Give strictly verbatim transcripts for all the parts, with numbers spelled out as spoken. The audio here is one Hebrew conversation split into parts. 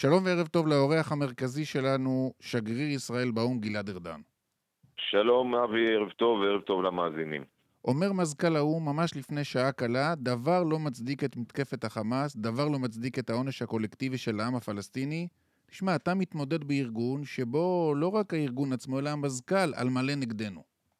שלום וערב טוב לאורח המרכזי שלנו, שגריר ישראל באו"ם גלעד ארדן. שלום אבי, ערב טוב וערב טוב למאזינים. אומר מזכ"ל האו"ם ממש לפני שעה קלה, דבר לא מצדיק את מתקפת החמאס, דבר לא מצדיק את העונש הקולקטיבי של העם הפלסטיני. תשמע, אתה מתמודד בארגון שבו לא רק הארגון עצמו, אלא המזכ"ל על מלא נגדנו.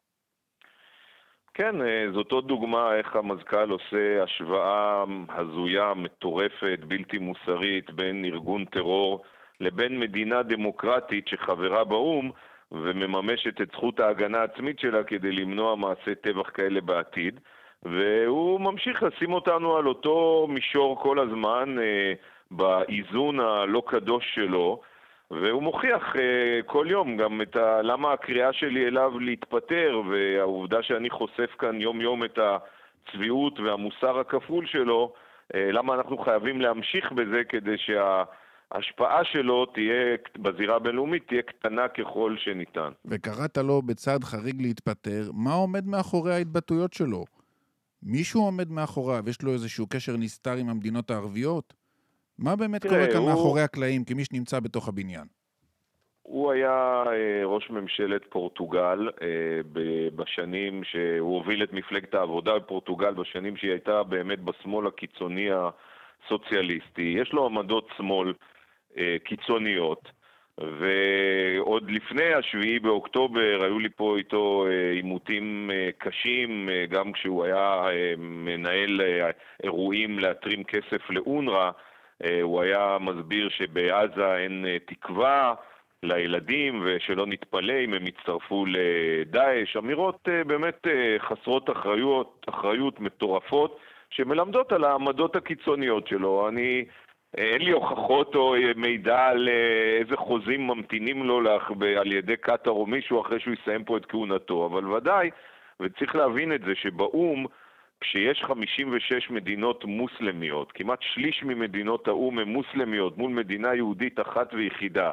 כן, זאת עוד דוגמה איך המזכ"ל עושה השוואה הזויה, מטורפת, בלתי מוסרית, בין ארגון טרור לבין מדינה דמוקרטית שחברה באו"ם ומממשת את זכות ההגנה העצמית שלה כדי למנוע מעשי טבח כאלה בעתיד. והוא ממשיך לשים אותנו על אותו מישור כל הזמן, אה, באיזון הלא קדוש שלו, והוא מוכיח uh, כל יום גם את ה... למה הקריאה שלי אליו להתפטר, והעובדה שאני חושף כאן יום יום את הצביעות והמוסר הכפול שלו, uh, למה אנחנו חייבים להמשיך בזה כדי שההשפעה שלו תהיה, בזירה הבינלאומית, תהיה קטנה ככל שניתן. וקראת לו בצעד חריג להתפטר, מה עומד מאחורי ההתבטאויות שלו? מישהו עומד מאחוריו, יש לו איזשהו קשר נסתר עם המדינות הערביות? מה באמת קורה תראה, כאן הוא... מאחורי הקלעים כמי שנמצא בתוך הבניין? הוא היה אה, ראש ממשלת פורטוגל אה, בשנים שהוא הוביל את מפלגת העבודה בפורטוגל, בשנים שהיא הייתה באמת בשמאל הקיצוני הסוציאליסטי. יש לו עמדות שמאל אה, קיצוניות, ועוד לפני השביעי באוקטובר היו לי פה איתו אה, עימותים אה, קשים, אה, גם כשהוא היה אה, מנהל אה, אירועים להתרים כסף לאונר"א. אה, הוא היה מסביר שבעזה אין אה, תקווה לילדים, ושלא נתפלא אם הם יצטרפו לדאעש. אמירות באמת חסרות אחריות, אחריות מטורפות, שמלמדות על העמדות הקיצוניות שלו. אני, אין לי הוכחות או מידע על איזה חוזים ממתינים לו על ידי קטר או מישהו אחרי שהוא יסיים פה את כהונתו, אבל ודאי, וצריך להבין את זה, שבאו"ם, כשיש חמישים ושש מדינות מוסלמיות, כמעט שליש ממדינות האו"ם הן מוסלמיות מול מדינה יהודית אחת ויחידה,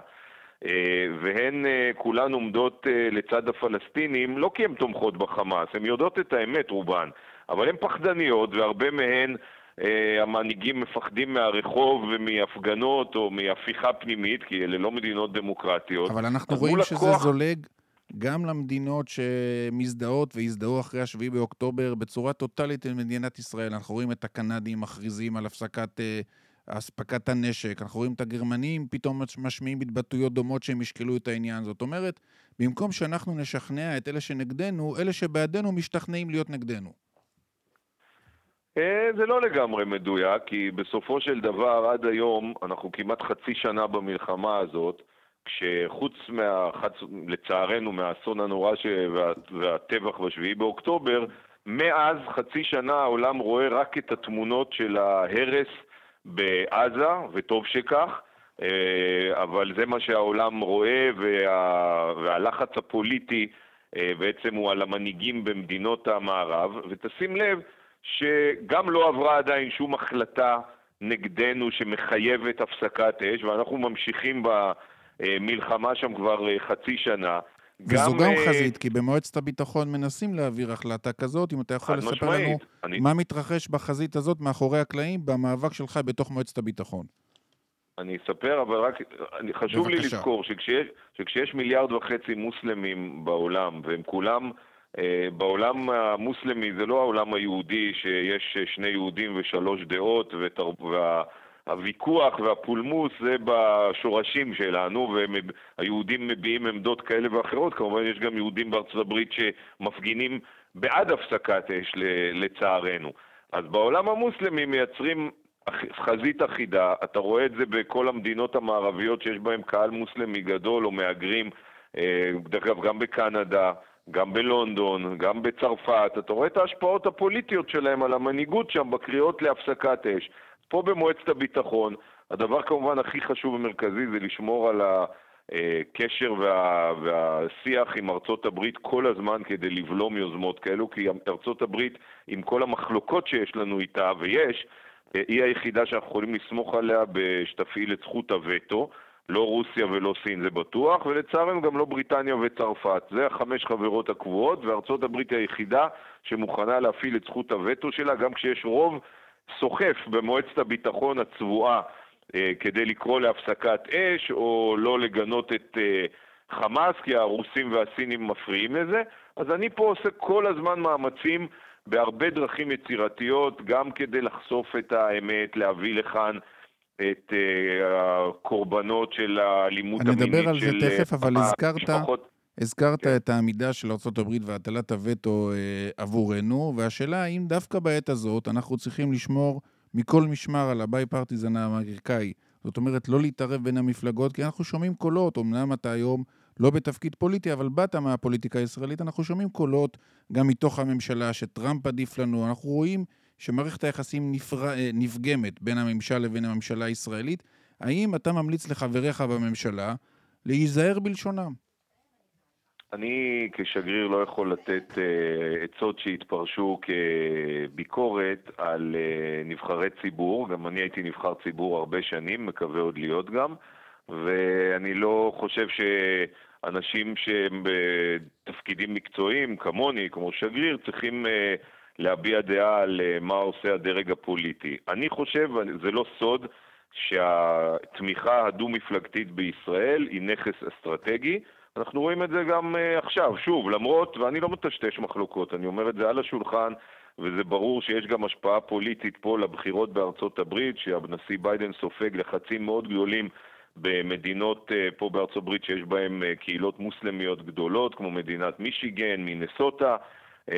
והן כולן עומדות לצד הפלסטינים, לא כי הן תומכות בחמאס, הן יודעות את האמת רובן, אבל הן פחדניות, והרבה מהן המנהיגים מפחדים מהרחוב ומהפגנות או מהפיכה פנימית, כי אלה לא מדינות דמוקרטיות. אבל אנחנו רואים שזה הכוח... זולג גם למדינות שמזדהות והזדהו אחרי השביעי באוקטובר בצורה טוטלית למדינת ישראל. אנחנו רואים את הקנדים מכריזים על הפסקת אספקת הנשק, אנחנו רואים את הגרמנים פתאום משמיעים התבטאויות דומות שהם ישקלו את העניין. זאת אומרת, במקום שאנחנו נשכנע את אלה שנגדנו, אלה שבעדנו משתכנעים להיות נגדנו. זה לא לגמרי מדויק, כי בסופו של דבר עד היום אנחנו כמעט חצי שנה במלחמה הזאת, כשחוץ מה, לצערנו מהאסון הנורא ש... וה... והטבח בשביעי באוקטובר, מאז חצי שנה העולם רואה רק את התמונות של ההרס בעזה, וטוב שכך, אבל זה מה שהעולם רואה, וה... והלחץ הפוליטי בעצם הוא על המנהיגים במדינות המערב, ותשים לב שגם לא עברה עדיין שום החלטה נגדנו שמחייבת הפסקת אש, ואנחנו ממשיכים במלחמה שם כבר חצי שנה. וזו גם, גם חזית, כי במועצת הביטחון מנסים להעביר החלטה כזאת. אם אתה יכול לספר משמעית. לנו אני... מה מתרחש בחזית הזאת מאחורי הקלעים במאבק שלך בתוך מועצת הביטחון. אני אספר, אבל רק חשוב בבקשה. לי לזכור שכשיש, שכשיש מיליארד וחצי מוסלמים בעולם, והם כולם בעולם המוסלמי, זה לא העולם היהודי שיש שני יהודים ושלוש דעות, והוויכוח והפולמוס זה בשורשים שלנו, והיהודים מביעים עמדות כאלה ואחרות. כמובן יש גם יהודים בארצות הברית שמפגינים בעד הפסקת אש לצערנו. אז בעולם המוסלמי מייצרים חזית אחידה. אתה רואה את זה בכל המדינות המערביות שיש בהם קהל מוסלמי גדול או מהגרים, דרך אגב גם בקנדה, גם בלונדון, גם בצרפת. אתה רואה את ההשפעות הפוליטיות שלהם על המנהיגות שם בקריאות להפסקת אש. פה במועצת הביטחון, הדבר כמובן הכי חשוב ומרכזי זה לשמור על הקשר וה, והשיח עם ארצות הברית כל הזמן כדי לבלום יוזמות כאלו, כי ארצות הברית עם כל המחלוקות שיש לנו איתה, ויש, היא היחידה שאנחנו יכולים לסמוך עליה שתפעיל את זכות הווטו. לא רוסיה ולא סין, זה בטוח, ולצערנו גם לא בריטניה וצרפת. זה החמש חברות הקבועות, וארצות הברית היא היחידה שמוכנה להפעיל את זכות הווטו שלה, גם כשיש רוב סוחף במועצת הביטחון הצבועה כדי לקרוא להפסקת אש או לא לגנות את חמאס, כי הרוסים והסינים מפריעים לזה. אז אני פה עושה כל הזמן מאמצים בהרבה דרכים יצירתיות, גם כדי לחשוף את האמת, להביא לכאן את הקורבנות של האלימות המינית של... אני אדבר על זה תכף, אבל הזכרת, משפחות... הזכרת כן. את העמידה של ארצות הברית והטלת הווטו אה, עבורנו, והשאלה האם דווקא בעת הזאת אנחנו צריכים לשמור מכל משמר על הביי-פרטיזן האמריקאי. זאת אומרת, לא להתערב בין המפלגות, כי אנחנו שומעים קולות, אמנם אתה היום לא בתפקיד פוליטי, אבל באת מהפוליטיקה הישראלית, אנחנו שומעים קולות גם מתוך הממשלה, שטראמפ עדיף לנו, אנחנו רואים שמערכת היחסים נפר... נפגמת בין הממשל לבין הממשלה הישראלית. האם אתה ממליץ לחבריך בממשלה להיזהר בלשונם? אני כשגריר לא יכול לתת uh, עצות שהתפרשו כביקורת על uh, נבחרי ציבור. גם אני הייתי נבחר ציבור הרבה שנים, מקווה עוד להיות גם, ואני לא חושב שאנשים שהם בתפקידים מקצועיים כמוני, כמו שגריר, צריכים uh, להביע דעה על uh, מה עושה הדרג הפוליטי. אני חושב, זה לא סוד, שהתמיכה הדו-מפלגתית בישראל היא נכס אסטרטגי. אנחנו רואים את זה גם uh, עכשיו, שוב, למרות, ואני לא מטשטש מחלוקות, אני אומר את זה על השולחן, וזה ברור שיש גם השפעה פוליטית פה לבחירות בארצות הברית, שהנשיא ביידן סופג לחצים מאוד גדולים במדינות uh, פה בארצות הברית שיש בהם uh, קהילות מוסלמיות גדולות, כמו מדינת מישיגן, מינסוטה, uh,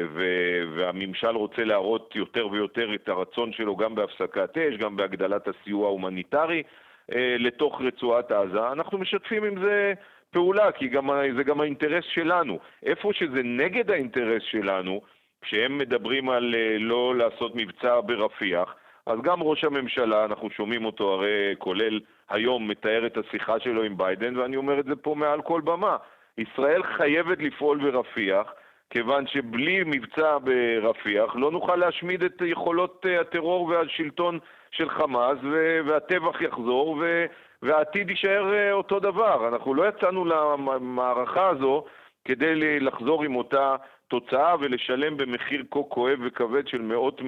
ו- והממשל רוצה להראות יותר ויותר את הרצון שלו גם בהפסקת אש, גם בהגדלת הסיוע ההומניטרי uh, לתוך רצועת עזה. אנחנו משתפים עם זה פעולה, כי גם, זה גם האינטרס שלנו. איפה שזה נגד האינטרס שלנו, כשהם מדברים על לא לעשות מבצע ברפיח, אז גם ראש הממשלה, אנחנו שומעים אותו הרי כולל היום, מתאר את השיחה שלו עם ביידן, ואני אומר את זה פה מעל כל במה. ישראל חייבת לפעול ברפיח, כיוון שבלי מבצע ברפיח לא נוכל להשמיד את יכולות הטרור והשלטון של חמאס, והטבח יחזור, ו... והעתיד יישאר אותו דבר. אנחנו לא יצאנו למערכה הזו כדי לחזור עם אותה תוצאה ולשלם במחיר כה כואב וכבד של מאות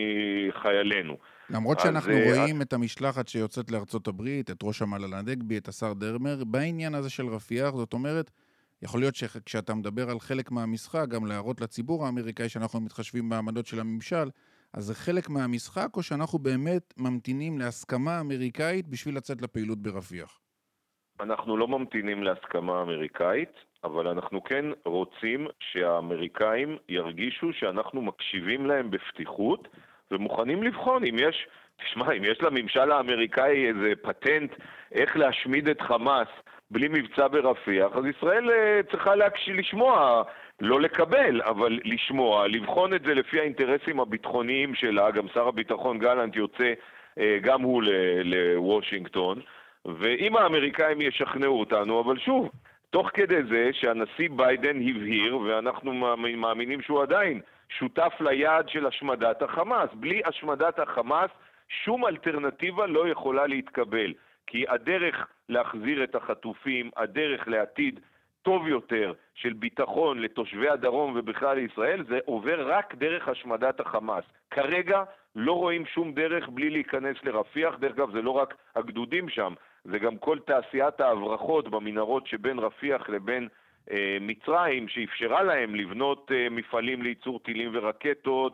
מחיילינו. למרות שאנחנו רואים את המשלחת שיוצאת לארצות הברית, את ראש המל"ל הנגבי, את השר דרמר, בעניין הזה של רפיח, זאת אומרת, יכול להיות שכשאתה מדבר על חלק מהמשחק, גם להראות לציבור האמריקאי שאנחנו מתחשבים בעמדות של הממשל, אז זה חלק מהמשחק, או שאנחנו באמת ממתינים להסכמה אמריקאית בשביל לצאת לפעילות ברפיח? אנחנו לא ממתינים להסכמה אמריקאית, אבל אנחנו כן רוצים שהאמריקאים ירגישו שאנחנו מקשיבים להם בפתיחות, ומוכנים לבחון אם יש, תשמע, אם יש לממשל האמריקאי איזה פטנט איך להשמיד את חמאס בלי מבצע ברפיח, אז ישראל צריכה להקשיב, לשמוע, לא לקבל, אבל לשמוע, לבחון את זה לפי האינטרסים הביטחוניים שלה. גם שר הביטחון גלנט יוצא גם הוא לוושינגטון, ואם האמריקאים ישכנעו אותנו, אבל שוב, תוך כדי זה שהנשיא ביידן הבהיר, ואנחנו מאמינים שהוא עדיין שותף ליעד של השמדת החמאס. בלי השמדת החמאס, שום אלטרנטיבה לא יכולה להתקבל. כי הדרך להחזיר את החטופים, הדרך לעתיד טוב יותר של ביטחון לתושבי הדרום ובכלל לישראל, זה עובר רק דרך השמדת החמאס. כרגע לא רואים שום דרך בלי להיכנס לרפיח. דרך אגב, זה לא רק הגדודים שם, זה גם כל תעשיית ההברחות במנהרות שבין רפיח לבין אה, מצרים, שאפשרה להם לבנות אה, מפעלים לייצור טילים ורקטות,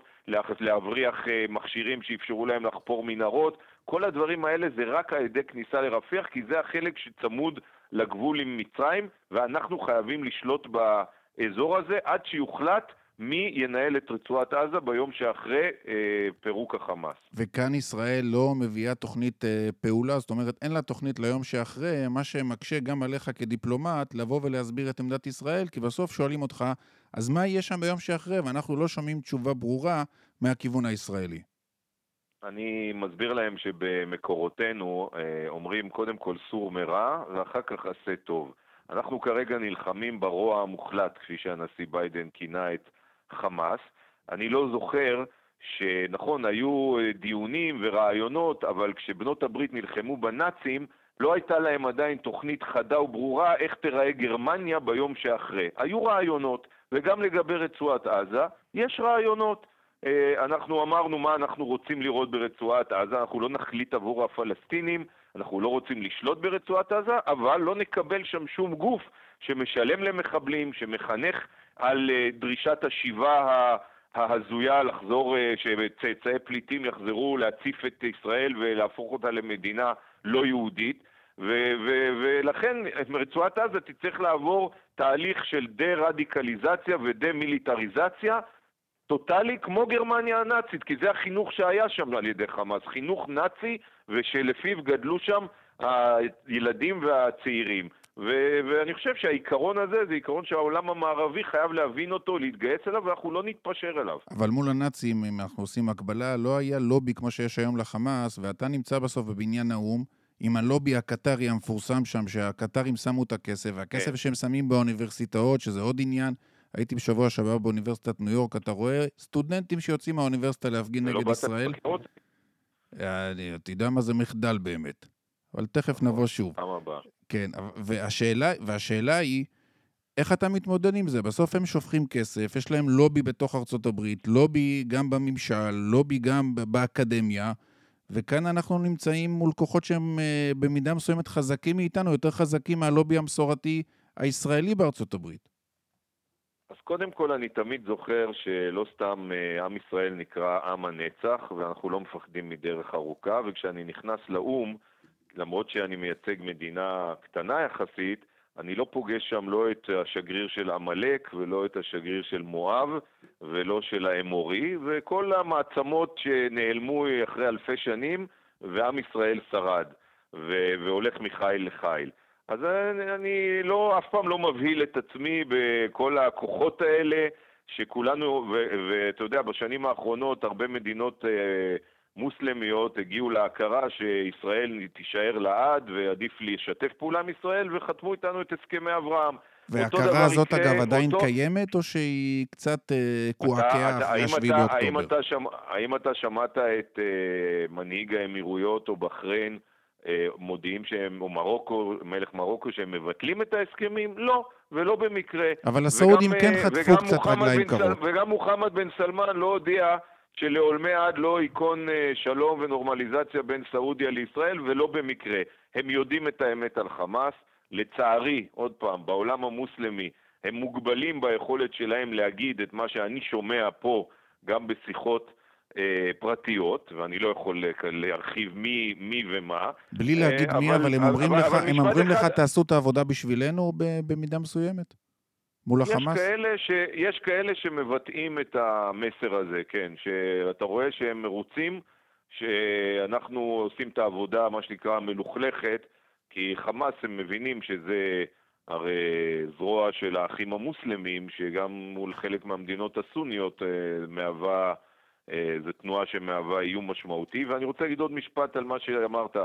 להבריח אה, מכשירים שאפשרו להם לחפור מנהרות. כל הדברים האלה זה רק על ידי כניסה לרפיח, כי זה החלק שצמוד לגבול עם מצרים, ואנחנו חייבים לשלוט באזור הזה עד שיוחלט מי ינהל את רצועת עזה ביום שאחרי אה, פירוק החמאס. וכאן ישראל לא מביאה תוכנית אה, פעולה, זאת אומרת אין לה תוכנית ליום שאחרי, מה שמקשה גם עליך כדיפלומט לבוא ולהסביר את עמדת ישראל, כי בסוף שואלים אותך, אז מה יהיה שם ביום שאחרי? ואנחנו לא שומעים תשובה ברורה מהכיוון הישראלי. אני מסביר להם שבמקורותינו אה, אומרים קודם כל סור מרע ואחר כך עשה טוב. אנחנו כרגע נלחמים ברוע המוחלט, כפי שהנשיא ביידן כינה את חמאס. אני לא זוכר שנכון, היו דיונים ורעיונות, אבל כשבנות הברית נלחמו בנאצים, לא הייתה להם עדיין תוכנית חדה וברורה איך תראה גרמניה ביום שאחרי. היו רעיונות, וגם לגבי רצועת עזה יש רעיונות. אנחנו אמרנו מה אנחנו רוצים לראות ברצועת עזה, אנחנו לא נחליט עבור הפלסטינים, אנחנו לא רוצים לשלוט ברצועת עזה, אבל לא נקבל שם שום גוף שמשלם למחבלים, שמחנך על דרישת השיבה ההזויה לחזור, שצאצאי פליטים יחזרו להציף את ישראל ולהפוך אותה למדינה לא יהודית. ו- ו- ולכן רצועת עזה תצטרך לעבור תהליך של דה-רדיקליזציה ודה-מיליטריזציה טוטלי כמו גרמניה הנאצית, כי זה החינוך שהיה שם על ידי חמאס, חינוך נאצי ושלפיו גדלו שם הילדים והצעירים. ו- ואני חושב שהעיקרון הזה זה עיקרון שהעולם המערבי חייב להבין אותו, להתגייס אליו, ואנחנו לא נתפשר אליו. אבל מול הנאצים, אם אנחנו עושים הקבלה, לא היה לובי כמו שיש היום לחמאס, ואתה נמצא בסוף בבניין האום, עם הלובי הקטרי המפורסם שם, שהקטרים שמו את הכסף, והכסף כן. שהם שמים באוניברסיטאות, שזה עוד עניין. הייתי בשבוע שעבר באוניברסיטת ניו יורק, אתה רואה סטודנטים שיוצאים מהאוניברסיטה להפגין נגד ישראל. אתה יודע מה זה מחדל באמת. אבל תכף נבוא שוב. כן, והשאלה, והשאלה היא, איך אתה מתמודד עם זה? בסוף הם שופכים כסף, יש להם לובי בתוך ארצות הברית, לובי גם בממשל, לובי גם באקדמיה, וכאן אנחנו נמצאים מול כוחות שהם במידה מסוימת חזקים מאיתנו, יותר חזקים מהלובי המסורתי הישראלי בארצות הברית. אז קודם כל אני תמיד זוכר שלא סתם עם ישראל נקרא עם הנצח, ואנחנו לא מפחדים מדרך ארוכה, וכשאני נכנס לאום, למרות שאני מייצג מדינה קטנה יחסית, אני לא פוגש שם לא את השגריר של עמלק ולא את השגריר של מואב ולא של האמורי, וכל המעצמות שנעלמו אחרי אלפי שנים, ועם ישראל שרד, ו- והולך מחיל לחיל. אז אני, אני לא, אף פעם לא מבהיל את עצמי בכל הכוחות האלה, שכולנו, ואתה יודע, בשנים האחרונות הרבה מדינות אה, מוסלמיות הגיעו להכרה שישראל תישאר לעד, ועדיף לשתף פעולה עם ישראל, וחתמו איתנו את הסכמי אברהם. וההכרה הזאת יקרה, אגב עדיין אותו... קיימת, או שהיא קצת אה, קועקעה אחרי השביעי באוקטובר? האם אתה, שמע, האם אתה שמעת את אה, מנהיג האמירויות או בחריין, מודיעים שהם, או מרוקו, מלך מרוקו, שהם מבטלים את ההסכמים? לא, ולא במקרה. אבל הסעודים כן חטפו קצת רגליים קרות. וגם מוחמד בן סלמן לא הודיע שלעולמי עד לא ייכון שלום ונורמליזציה בין סעודיה לישראל, ולא במקרה. הם יודעים את האמת על חמאס. לצערי, עוד פעם, בעולם המוסלמי, הם מוגבלים ביכולת שלהם להגיד את מה שאני שומע פה, גם בשיחות פרטיות, ואני לא יכול להרחיב מי, מי ומה. בלי להגיד מי, אבל, אבל הם אומרים אבל, לך, אבל הם אומרים אחד... לך, תעשו את העבודה בשבילנו במידה מסוימת? מול החמאס? יש כאלה, ש... יש כאלה שמבטאים את המסר הזה, כן, שאתה רואה שהם מרוצים, שאנחנו עושים את העבודה, מה שנקרא, מלוכלכת, כי חמאס הם מבינים שזה הרי זרוע של האחים המוסלמים, שגם מול חלק מהמדינות הסוניות מהווה, זו תנועה שמהווה איום משמעותי. ואני רוצה להגיד עוד משפט על מה שאמרת.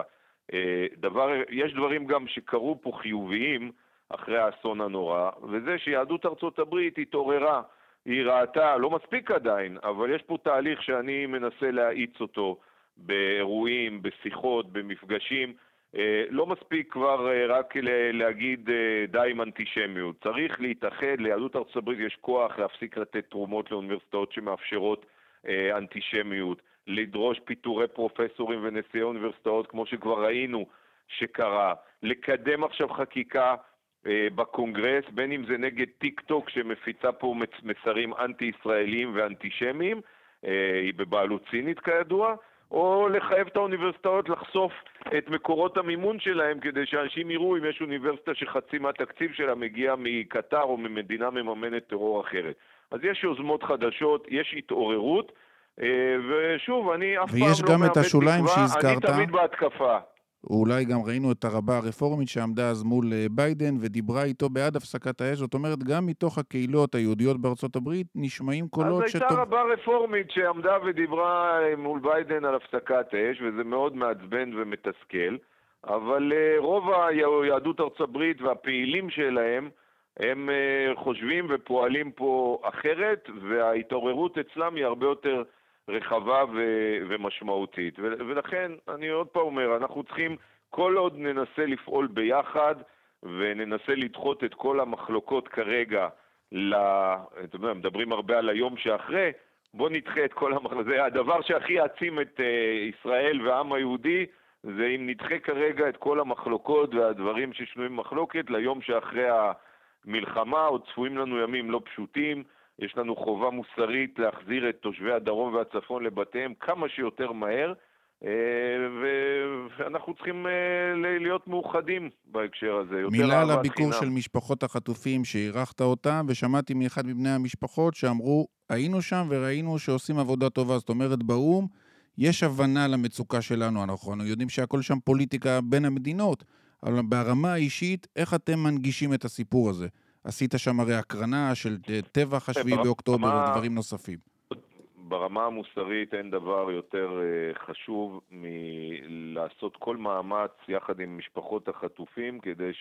דבר, יש דברים גם שקרו פה חיוביים אחרי האסון הנורא, וזה שיהדות ארצות הברית התעוררה, היא ראתה, לא מספיק עדיין, אבל יש פה תהליך שאני מנסה להאיץ אותו באירועים, בשיחות, במפגשים. לא מספיק כבר רק להגיד די עם אנטישמיות. צריך להתאחד, ליהדות ארצות הברית יש כוח להפסיק לתת תרומות לאוניברסיטאות שמאפשרות אנטישמיות, לדרוש פיטורי פרופסורים ונשיאי אוניברסיטאות כמו שכבר ראינו שקרה, לקדם עכשיו חקיקה בקונגרס, בין אם זה נגד טיק טוק שמפיצה פה מסרים אנטי-ישראלים ואנטישמיים, היא בבעלות סינית כידוע, או לחייב את האוניברסיטאות לחשוף את מקורות המימון שלהם, כדי שאנשים יראו אם יש אוניברסיטה שחצי מהתקציב שלה מגיע מקטר או ממדינה מממנת טרור אחרת. אז יש יוזמות חדשות, יש התעוררות, ושוב, אני אף פעם לא מאבד תקווה, אני תמיד בהתקפה. אולי גם ראינו את הרבה הרפורמית שעמדה אז מול ביידן ודיברה איתו בעד הפסקת האש, זאת אומרת גם מתוך הקהילות היהודיות בארצות הברית נשמעים קולות שטוב... אז הייתה רבה רפורמית שעמדה ודיברה מול ביידן על הפסקת האש, וזה מאוד מעצבן ומתסכל, אבל רוב היהדות ארצות הברית והפעילים שלהם הם חושבים ופועלים פה אחרת, וההתעוררות אצלם היא הרבה יותר רחבה ו- ומשמעותית. ו- ולכן, אני עוד פעם אומר, אנחנו צריכים, כל עוד ננסה לפעול ביחד, וננסה לדחות את כל המחלוקות כרגע, ל... אתם יודעים, מדברים הרבה על היום שאחרי, בוא נדחה את כל המחלוקות. זה הדבר שהכי יעצים את uh, ישראל והעם היהודי, זה אם נדחה כרגע את כל המחלוקות והדברים ששנויים מחלוקת ליום שאחרי המלחמה. עוד צפויים לנו ימים לא פשוטים, יש לנו חובה מוסרית להחזיר את תושבי הדרום והצפון לבתיהם כמה שיותר מהר, ואנחנו צריכים להיות מאוחדים בהקשר הזה. מילה על הביקור של משפחות החטופים שאירחת אותם, ושמעתי מאחד מבני המשפחות שאמרו, היינו שם וראינו שעושים עבודה טובה. זאת אומרת, באום יש הבנה למצוקה שלנו, אנחנו יודעים שהכל שם פוליטיקה בין המדינות, אבל ברמה האישית, איך אתם מנגישים את הסיפור הזה? עשית שם הרי הקרנה של טבח השביעי באוקטובר ודברים נוספים. ברמה המוסרית אין דבר יותר חשוב מלעשות כל מאמץ יחד עם משפחות החטופים כדי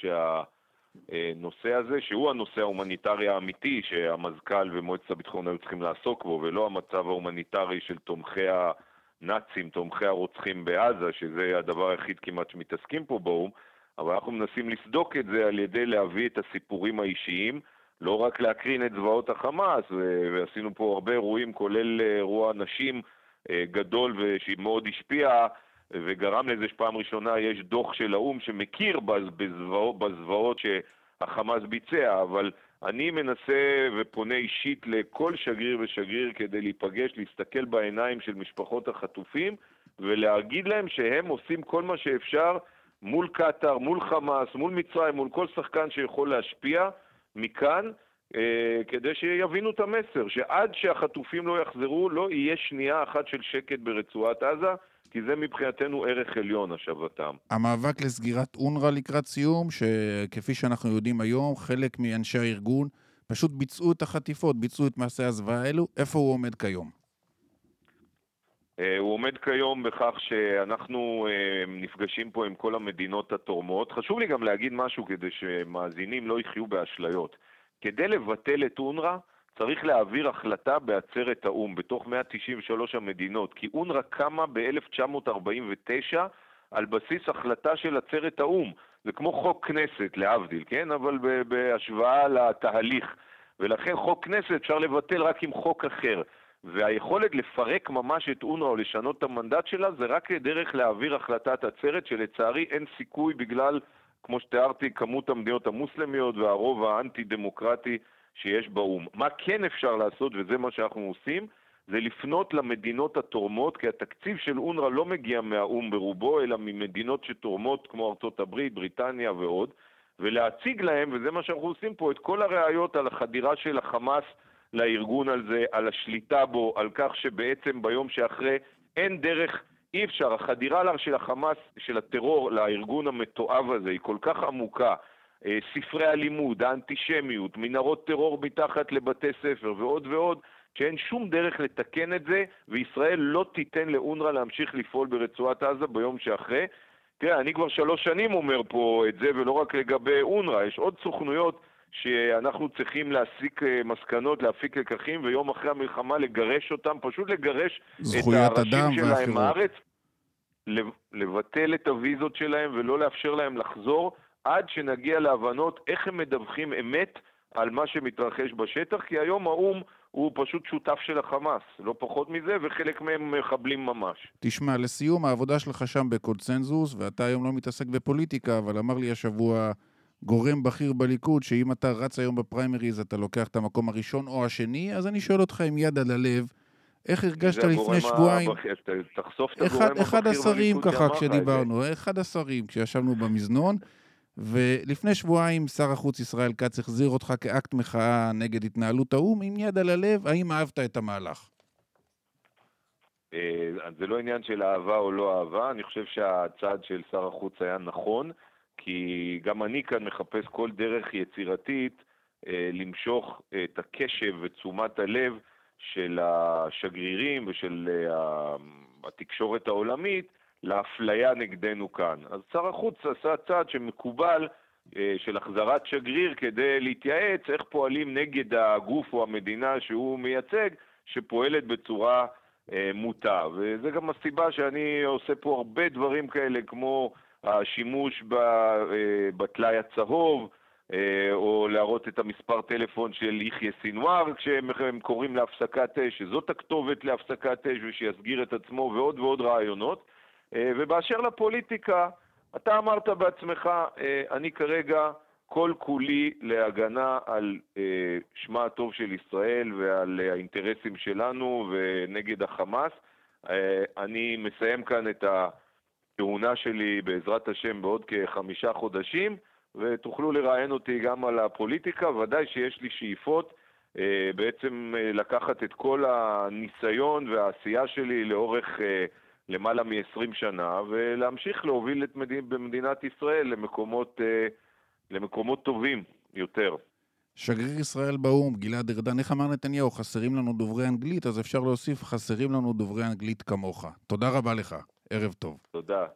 שהנושא הזה, שהוא הנושא ההומניטרי האמיתי שהמזכ"ל ומועצת הביטחון היו צריכים לעסוק בו, ולא המצב ההומניטרי של תומכי הנאצים, תומכי הרוצחים בעזה, שזה הדבר היחיד כמעט שמתעסקים פה באום, אבל אנחנו מנסים לסדוק את זה על ידי להביא את הסיפורים האישיים, לא רק להקרין את זוועות החמאס, ועשינו פה הרבה אירועים, כולל אירוע נשים גדול ושמאוד השפיע, וגרם לזה שפעם ראשונה יש דוח של האום שמכיר בזוועות, בזוועות שהחמאס ביצע, אבל אני מנסה ופונה אישית לכל שגריר ושגריר כדי להיפגש, להסתכל בעיניים של משפחות החטופים, ולהגיד להם שהם עושים כל מה שאפשר מול קטר, מול חמאס, מול מצרים, מול כל שחקן שיכול להשפיע, מכאן, אה, כדי שיבינו את המסר, שעד שהחטופים לא יחזרו, לא יהיה שנייה אחת של שקט ברצועת עזה, כי זה מבחינתנו ערך עליון, השבתם. המאבק לסגירת אונר"א לקראת סיום, שכפי שאנחנו יודעים היום, חלק מאנשי הארגון פשוט ביצעו את החטיפות, ביצעו את מעשי הזוועה האלו, איפה הוא עומד כיום? אה, הוא עומד כיום בכך שאנחנו אה, נפגשים פה עם כל המדינות התורמות. חשוב לי גם להגיד משהו כדי שמאזינים לא יחיו באשליות. כדי לבטל את אונר"א צריך להעביר החלטה בעצרת האום בתוך מאה תשעים ושלוש המדינות, כי אונר"א קמה ב-אלף תשע מאות ארבעים ותשע על בסיס החלטה של עצרת האום. זה כמו חוק כנסת להבדיל, כן? אבל בהשוואה לתהליך. ולכן חוק כנסת אפשר לבטל רק עם חוק אחר. והיכולת לפרק ממש את אונר"א או לשנות את המנדט שלה זה רק דרך להעביר החלטת עצרת שלצערי אין סיכוי בגלל, כמו שתיארתי, כמות המדינות המוסלמיות והרוב האנטי-דמוקרטי שיש באום. מה כן אפשר לעשות, וזה מה שאנחנו עושים, זה לפנות למדינות התורמות, כי התקציב של אונר"א לא מגיע מהאום ברובו, אלא ממדינות שתורמות כמו ארצות הברית, בריטניה ועוד, ולהציג להם, וזה מה שאנחנו עושים פה, את כל הראיות על החדירה של החמאס לארגון על זה, על השליטה בו, על כך שבעצם ביום שאחרי אין דרך, אי אפשר, החדירה של החמאס, של הטרור לארגון המתועב הזה היא כל כך עמוקה, ספרי הלימוד, האנטישמיות, מנהרות טרור מתחת לבתי ספר ועוד ועוד, שאין שום דרך לתקן את זה, וישראל לא תיתן לאונר"א להמשיך לפעול ברצועת עזה ביום שאחרי. תראה, אני כבר שלוש שנים אומר פה את זה, ולא רק לגבי אונר"א, יש עוד סוכנויות שאנחנו צריכים להסיק מסקנות, להפיק לקחים, ויום אחרי המלחמה לגרש אותם, פשוט לגרש את הראשים שלהם מהארץ, לבטל את הוויזות שלהם ולא לאפשר להם לחזור, עד שנגיע להבנות איך הם מדווחים אמת על מה שמתרחש בשטח, כי היום האום הוא פשוט שותף של החמאס, לא פחות מזה, וחלק מהם מחבלים ממש. תשמע, לסיום, העבודה שלך שם בקונצנזוס, ואתה היום לא מתעסק בפוליטיקה, אבל אמר לי השבוע גורם בכיר בליכוד, שאם אתה רץ היום בפריימריז, אתה לוקח את המקום הראשון או השני, אז אני שואל אותך עם יד על הלב, איך הרגשת לפני שבועיים? תחשוף את הגורם הבכיר אחד השרים ככה כשדיברנו, אחד השרים כשישבנו במזנון, ולפני שבועיים שר החוץ ישראל כץ החזיר אותך כאקט מחאה נגד התנהלות האום, עם יד על הלב, האם אהבת את המהלך? זה לא עניין של אהבה או לא אהבה, אני חושב שהצעד של שר החוץ היה נכון, כי גם אני כאן מחפש כל דרך יצירתית למשוך את הקשב ותשומת הלב של השגרירים ושל התקשורת העולמית לאפליה נגדנו כאן. אז שר החוץ עשה צעד שמקובל של החזרת שגריר כדי להתייעץ איך פועלים נגד הגוף או המדינה שהוא מייצג, שפועלת בצורה מוטה. וזה גם הסיבה שאני עושה פה הרבה דברים כאלה, כמו השימוש בטלאי הצהוב, או להראות את המספר טלפון של יחיא סינואר כשהם קוראים להפסקת אש, שזאת הכתובת להפסקת אש ושיסגיר את עצמו, ועוד ועוד רעיונות. ובאשר לפוליטיקה, אתה אמרת בעצמך, אני כרגע כל כולי להגנה על שמה הטוב של ישראל ועל האינטרסים שלנו ונגד החמאס. אני מסיים כאן את הכהונה שלי בעזרת השם בעוד כחמישה חודשים, ותוכלו לראיין אותי גם על הפוליטיקה. ודאי שיש לי שאיפות בעצם לקחת את כל הניסיון והעשייה שלי לאורך למעלה מ-עשרים שנה, ולהמשיך להוביל את מדינת, במדינת ישראל למקומות, למקומות טובים יותר. שגריר ישראל באו"ם, גלעד ארדן, איך אמר נתניהו, חסרים לנו דוברי אנגלית, אז אפשר להוסיף, חסרים לנו דוברי אנגלית כמוך. תודה רבה לך, ערב טוב. תודה.